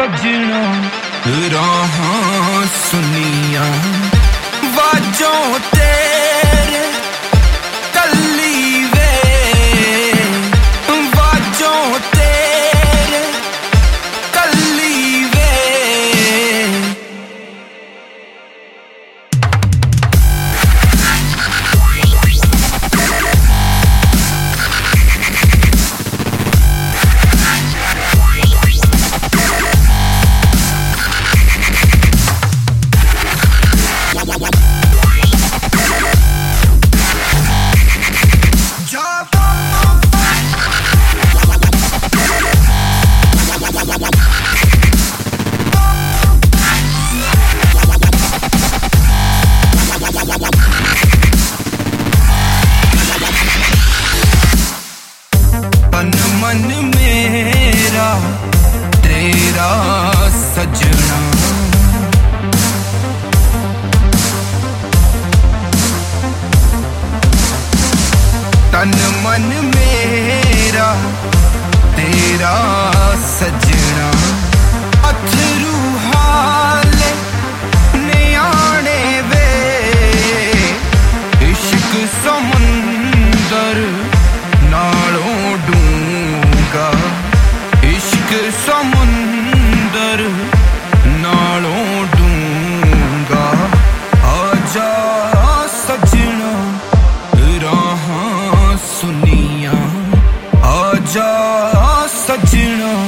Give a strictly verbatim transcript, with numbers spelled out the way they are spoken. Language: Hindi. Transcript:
सजना राहां सुनिया वाजों तेरे कल्ली वे वाजों तेरे कल्ली वे मन मेरा तेरा सजना तन मन मेरा तेरा सजना अथरू हाले न्याणे वे इश्क समुंदर नालों डूंगा इश्क समुंदर नालों डूंगा आजा सजना राहां सुनिया आजा सजना